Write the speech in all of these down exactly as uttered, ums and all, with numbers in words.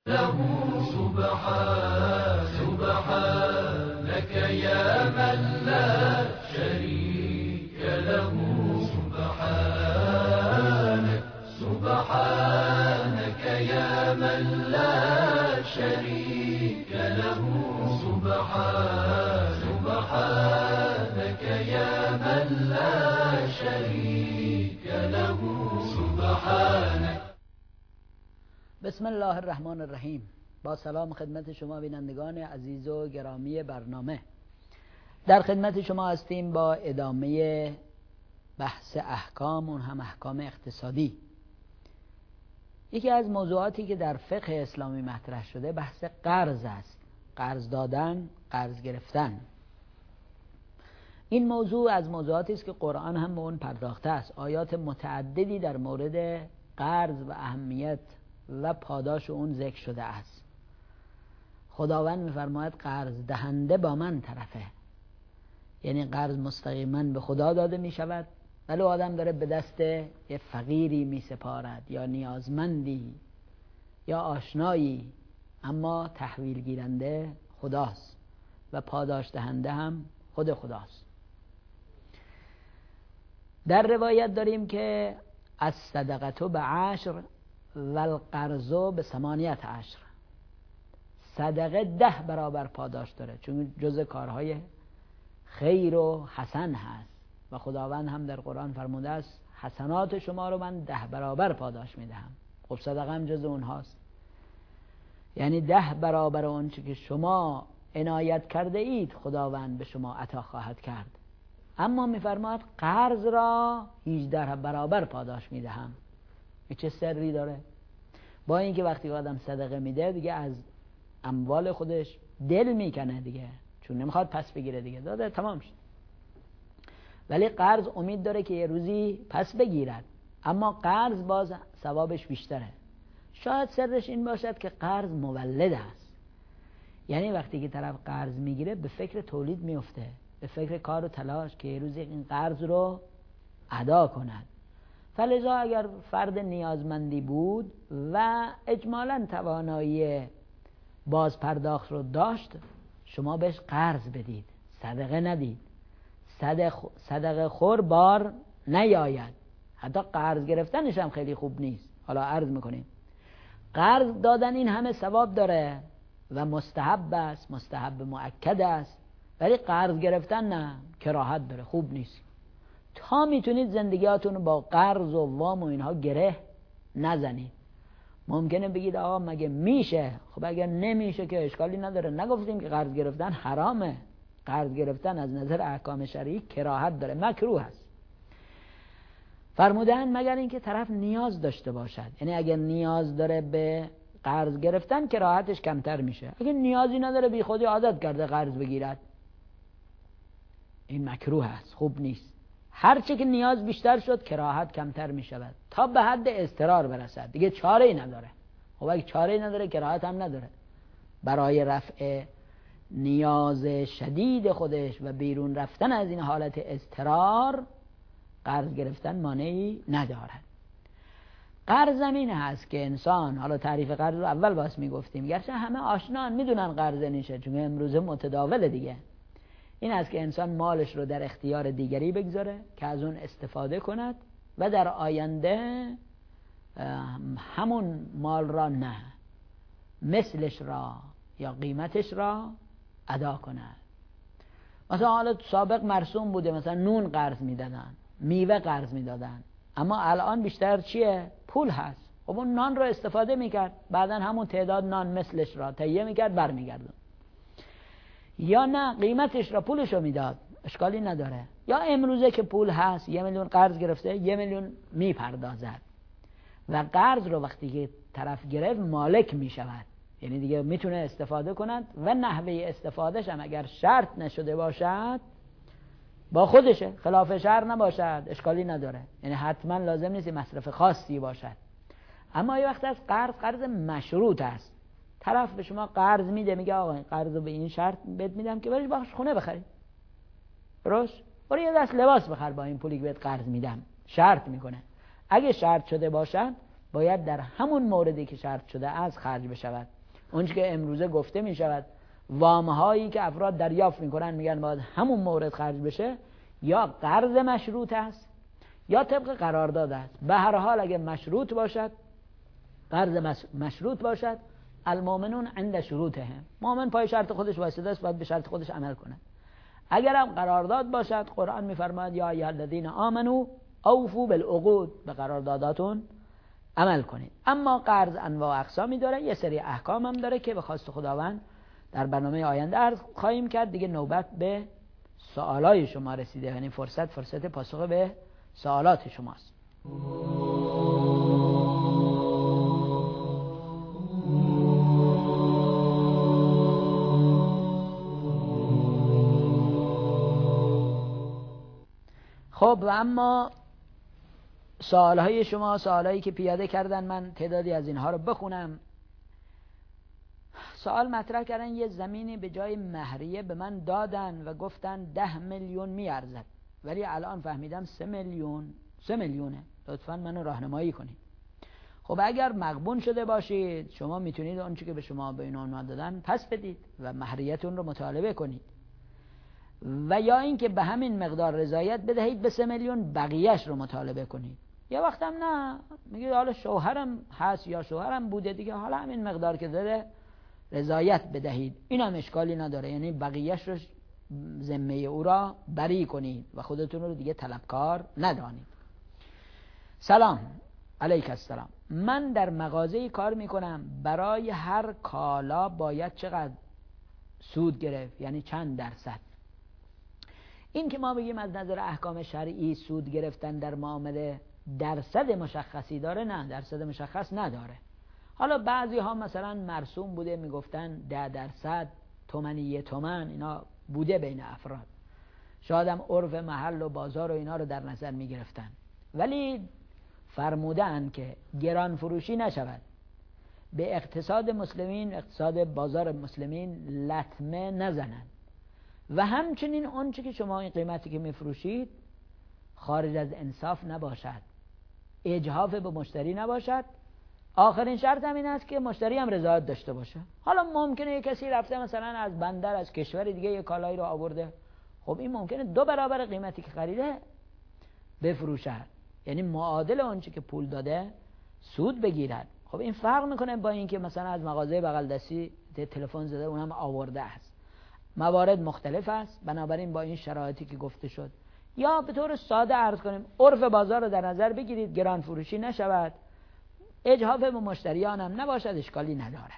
له سبحان سبحانك يا من لا شريك له سبحانك سبحانك يا من لا شريك له سبحان سبحانك يا من لا شريك له سبحانك. بسم الله الرحمن الرحیم. با سلام خدمت شما بینندگان عزیز و گرامی برنامه. در خدمت شما هستیم با ادامه بحث احکام، اون هم احکام اقتصادی. یکی از موضوعاتی که در فقه اسلامی مطرح شده بحث قرض است. قرض دادن، قرض گرفتن. این موضوع از موضوعاتی است که قرآن هم به اون پرداخته است. آیات متعددی در مورد قرض و اهمیت و پاداش اون ذکر شده است. خداوند می‌فرماید قرض دهنده با من طرفه، یعنی قرض مستقیما به خدا داده می شود، ولی آدم داره به دست یه فقیری می سپارد یا نیازمندی یا آشنایی، اما تحویل گیرنده خداست و پاداش دهنده هم خود خداست. در روایت داریم که از صدقتو به عشر و القرضو به ثمانیت عشر. صدقه ده برابر پاداش داره، چون جز کارهای خیر و حسن هست و خداوند هم در قرآن فرموده است حسنات شما رو من ده برابر پاداش میدهم. خب صدقه هم جز اونهاست، یعنی ده برابر اون چی که شما عنایت کرده اید خداوند به شما عطا خواهد کرد. اما میفرماید قرض را هجده برابر پاداش میدهم. این چه سری داره؟ با اینکه وقتی آدم صدقه میده دیگه از اموال خودش دل میکنه دیگه، چون نمیخواد پس بگیره دیگه، داده تمام شد. ولی قرض امید داره که یه روزی پس بگیرد، اما قرض باز ثوابش بیشتره. شاید سرش این باشد که قرض مولد است، یعنی وقتی که طرف قرض میگیره به فکر تولید میفته، به فکر کار و تلاش که یه روزی این قرض رو ادا کند. فلذا اگر فرد نیازمندی بود و اجمالاً توانایی باز پرداخت رو داشت، شما بهش قرض بدید، صدقه ندید. صدقه خور بار نیاید. حتی قرض گرفتنش هم خیلی خوب نیست. حالا عرض میکنیم قرض دادن این همه ثواب داره و مستحب است، مستحب مؤکد است، ولی قرض گرفتن نه، کراهت داره، خوب نیست. تا میتونید زندگیاتون رو با قرض و وام و اینها گره نزنید. ممکنه بگید آقا مگه میشه؟ خب اگر نمیشه که اشکالی نداره. نگفتیم که قرض گرفتن حرامه. قرض گرفتن از نظر احکام شرعی کراهت داره، مکروه است. فرمودن مگر اینکه طرف نیاز داشته باشد، یعنی اگر نیاز داره به قرض گرفتن کراهتش کمتر میشه. اگر نیازی نداره بی خودی عادت کرده قرض بگیرد، این مکروه است، خوب نیست. هرچه که نیاز بیشتر شد کراهت کمتر می شود تا به حد اضطرار برسد، دیگه چاره ای نداره. خب اگه چاره ای نداره کراهت هم نداره. برای رفع نیاز شدید خودش و بیرون رفتن از این حالت اضطرار قرض گرفتن مانعی ندارد. قرض زمین هست که انسان، حالا تعریف قرض رو اول باز می گفتیم، گرچه همه آشنان میدونن قرض نیشه چون امروزه متداوله دیگه. این است که انسان مالش رو در اختیار دیگری بگذاره که از اون استفاده کند و در آینده همون مال را نه، مثلش را یا قیمتش را ادا کند. مثلا حالا سابق مرسوم بوده مثلا نون قرض میدادن، میوه قرض میدادن، اما الان بیشتر چیه؟ پول هست. خب اون نان رو استفاده میکرد، بعدا همون تعداد نان مثلش را تهیه میکرد برمیگردون. یا نه قیمتش را پولش رو میداد، اشکالی نداره. یا امروزه که پول هست یه میلیون قرض گرفته یه میلیون میپردازد و قرض رو وقتی که طرف گرفت مالک میشود، یعنی دیگه میتونه استفاده کند و نحوه استفادهش هم اگر شرط نشده باشد با خودشه، خلاف شرط نباشد، اشکالی نداره. یعنی حتما لازم نیست مصرف خاصی باشد. اما یه وقت از قرض قرض مشروط است، طرف به شما قرض میده، میگه آقا این قرض رو به این شرط بهت میدم که بریش باش خونه بخری، درست؟ برو یه دست لباس بخر با این پولی که بهت قرض میدم. شرط میکنه. اگه شرط شده باشد باید در همون موردی که شرط شده از خرج بشود. اونچه که امروزه گفته می شود وامهایی که افراد دریافت میکنن میگن باید همون مورد خرج بشه، یا قرض مشروط است یا طبق قرارداد است. به هر حال اگه مشروط باشد، قرض مشروط باشد، المؤمنون عند شروطهم، مؤمن پای شرط خودش وایساده است، باید به شرط خودش عمل کند. اگر هم قرارداد باشد، قرآن میفرماید یا ایها الذین آمنوا اوفوا بالعقود، به قرارداداتون عمل کنید. اما قرض انواع اقسامی داره، یه سری احکام هم داره که به خواست خداوند در برنامه آینده عرض خواهیم کرد. دیگه نوبت به سوالای شما رسیده، یعنی فرصت فرصت پاسخ به سوالات شماست. خب و اما سوالهای شما، سوالهایی که پیاده کردن، من تعدادی از اینها رو بخونم. سوال مطرح کردن یه زمینی به جای مهریه به من دادن و گفتن ده میلیون میارزد، ولی الان فهمیدم سه میلیون سه میلیونه، لطفاً منو راهنمایی کنید. خب اگر مغبون شده باشید، شما میتونید اون چیزی که به شما به اینا دادن پس بدید و مهریتون رو مطالبه کنید، و یا اینکه به همین مقدار رضایت بدهید به سه میلیون بقیهش رو مطالبه کنید. یه وقتم نه، میگید حالا شوهرم هست یا شوهرم بوده دیگه، حالا همین مقدار که داره رضایت بدهید، این هم اشکالی نداره، یعنی بقیهش رو ذمه او را بری کنید و خودتون رو دیگه طلبکار ندانید. سلام علیک السلام، من در مغازه‌ای کار میکنم، برای هر کالا باید چقدر سود گرفت، یعنی چند درصد؟ این که ما بگیم از نظر احکام شرعی سود گرفتن در معامله درصد مشخصی داره، نه، درصد مشخص نداره. حالا بعضی ها مثلا مرسوم بوده میگفتن ده درصد، تومنی تومن، اینا بوده بین افراد، شاید هم عرف محل و بازار و اینا رو در نظر میگرفتن، ولی فرمودن که گران فروشی نشود، به اقتصاد مسلمین، اقتصاد بازار مسلمین لطمه نزنند، و همچنین اون چی که شما این قیمتی که میفروشید خارج از انصاف نباشد، اجحاف به مشتری نباشد. آخرین شرط هم این است که مشتری هم رضایت داشته باشه. حالا ممکنه یک کسی رفته مثلا از بندر از کشور دیگه یک کالایی رو آورده، خب این ممکنه دو برابر قیمتی که خریده بفروشد، یعنی معادل اون چی که پول داده سود بگیرد. خب این فرق میکنه با اینکه مثلا از مغازه بغل دستی تلفن زده اونم آورده است. موارد مختلف است، بنابراین با این شرایطی که گفته شد، یا به طور ساده عرض کنیم عرف بازار رو در نظر بگیرید، گران فروشی نشود، اجحاف به مشتریان هم نباشد، اشکالی نداره.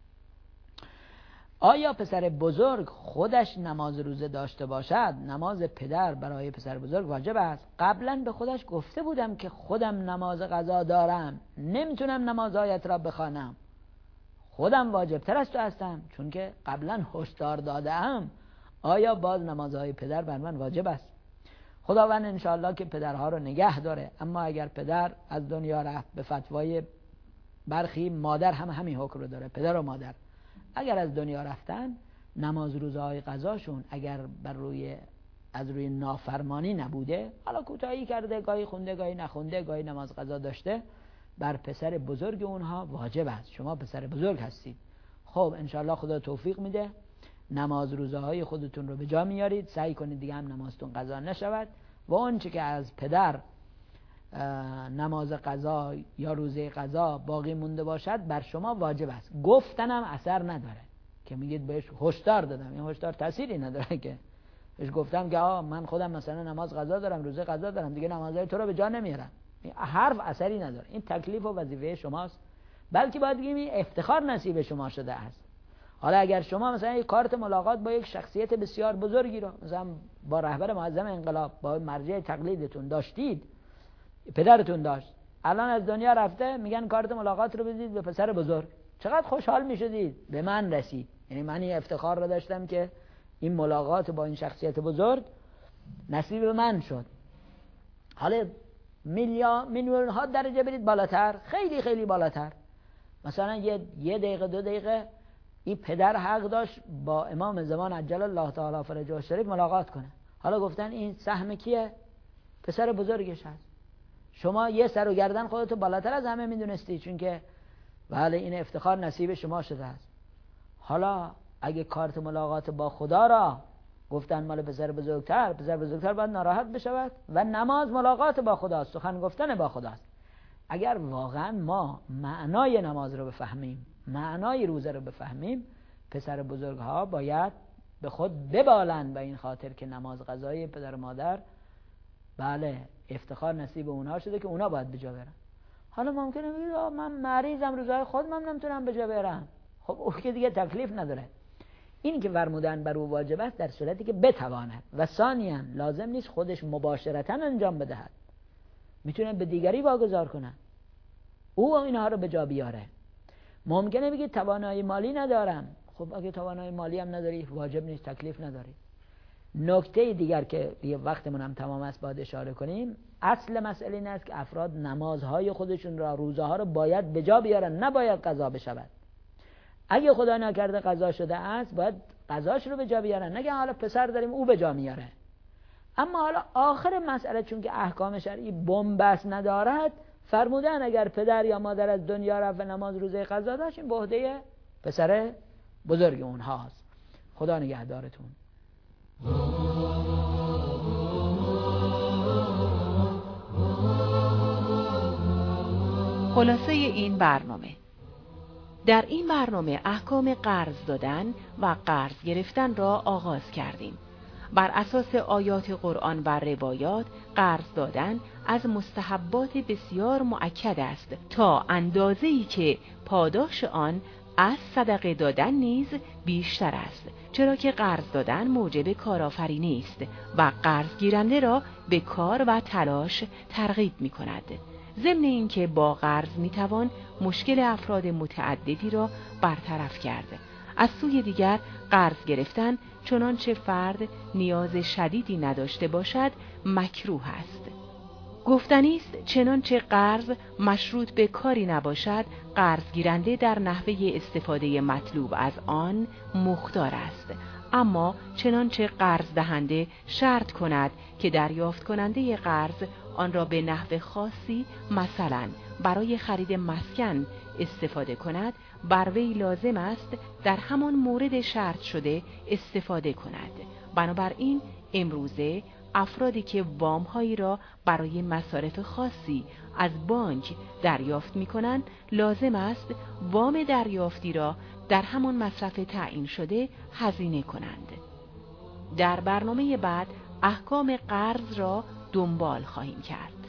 آیا پسر بزرگ خودش نماز روزه داشته باشد؟ نماز پدر برای پسر بزرگ واجب است. قبلا به خودش گفته بودم که خودم نماز قضا دارم، نمیتونم نماز آیت را بخوانم، خودم واجب تر از تو هستم، چون که قبلا هشدار دادم. آیا باز نمازهای پدر بر من واجب است؟ خداوند انشاءالله که پدرها رو نگه داره، اما اگر پدر از دنیا رفت، به فتوای برخی مادر هم همین حکم رو داره، پدر و مادر اگر از دنیا رفتن، نماز روزهای قضاشون اگر بر روی از روی نافرمانی نبوده، حالا کوتاهی کرده، گاهی خونده گاهی نخونده، گاهی نماز قضا داشته، بر پسر بزرگ اونها واجب است. شما پسر بزرگ هستید، خب انشاءالله خدا توفیق میده، نماز روزهای خودتون رو به جا میارید، سعی کنید دیگه هم نمازتون قضا نشود، و اون چه که از پدر نماز قضا یا روزه قضا باقی مونده باشد بر شما واجب است. گفتنم اثر نداره که میگید بهش هشدار دادم، این هشدار تأثیری نداره که بهش گفتم که آه من خودم مثلا نماز قضا دارم، روزه قضا دارم، دیگه نمازهای تو رو به جا نمیارم، این حرف اثری نداره. این تکلیف و وظیفه شماست، بلکه باید بگیم این افتخار نصیب شما شده است. حالا اگر شما مثلا یک کارت ملاقات با یک شخصیت بسیار بزرگی رو مثلا با رهبر معظم انقلاب، با مرجع تقلیدتون داشتید، پدرتون داشت، الان از دنیا رفته، میگن کارت ملاقات رو بدید به پسر بزرگ، چقدر خوشحال میشدید. به من رسید، یعنی من این افتخار رو داشتم که این ملاقات با این شخصیت بزرگ نصیب من شد. حالا میلیون میلیون ها درجه برید بالاتر، خیلی خیلی بالاتر، مثلا یه یه دقیقه دو دقیقه این پدر حق داشت با امام زمان عجل الله تعالی فرجه الشریف ملاقات کنه. حالا گفتن این سهم کیه؟ پسر بزرگش هست. شما یه سر و گردن خودتو بالاتر از همه میدونستی، چون که بله این افتخار نصیب شما شده است. حالا اگه کارت ملاقات با خدا را گفتن مال پسر بزرگتر، پسر بزرگتر باید ناراحت بشود و نماز ملاقات با خداست، سخن گفتن با خداست. اگر واقعا ما معنای نماز رو بفهمیم، معنای روزه رو بفهمیم، پسر بزرگها باید به خود ببالند به این خاطر که نماز قضایی پدر و مادر بله افتخار نصیب اونها شده که اونا باید به جا برن. حالا ممکنه بگید من مریضم، روزهای خود من نمیتونم به جا برم. خب او که دیگه تکلیف نداره. این که فرمودن بر او واجب است در صورتی که بتواند و ثانیاً لازم نیست خودش مباشرتاً انجام بدهد، میتونه به دیگری واگذار کنه او اینها رو به جا بیاره. ممکنه بگید توانایی مالی ندارم. خب اگه توانایی مالی هم نداری واجب نیست، تکلیف نداری. نکته دیگر که دیگه وقتمون هم تمام است باید اشاره کنیم، اصل مسئله این است که افراد نمازهای خودشون را، روزه ها رو باید به جا بیارن، نباید قضا بشود. اگه خدا نکرده قضا شده است باید قضاش رو به جا بیارن، نگه حالا پسر داریم او به جا میاره. اما حالا آخر مسئله چون که احکام شرعی بن‌بست ندارد، فرمودن اگر پدر یا مادر از دنیا رفت و نماز روزه قضا داشت این به عهده پسر بزرگ اونهاست. خدا نگهدارتون. خلاصه این برنامه: در این برنامه احکام قرض دادن و قرض گرفتن را آغاز کردیم. بر اساس آیات قرآن و روایات قرض دادن از مستحبات بسیار مؤکد است تا اندازه‌ای که پاداش آن از صدقه دادن نیز بیشتر است، چرا که قرض دادن موجب کارآفرینی است و قرض گیرنده را به کار و تلاش ترغیب می کند. ضمن اینکه با قرض می توان مشکل افراد متعددی را برطرف کرد. از سوی دیگر قرض گرفتن چنانچه فرد نیاز شدیدی نداشته باشد مکروه است. گفتنی است چنانچه قرض مشروط به کاری نباشد، قرض گیرنده در نحوه استفاده مطلوب از آن مختار است. اما چنانچه قرض دهنده شرط کند که دریافت کننده قرض آن را به نحو خاصی، مثلا برای خرید مسکن استفاده کند، بر وی لازم است در همان مورد شرط شده استفاده کند. بنابراین امروزه افرادی که وام‌هایی را برای مصارف خاصی از بانک دریافت می‌کنند، لازم است وام دریافتی را در همان مصرف تعیین شده هزینه کنند. در برنامه بعد احکام قرض را دنبال خواهیم کرد.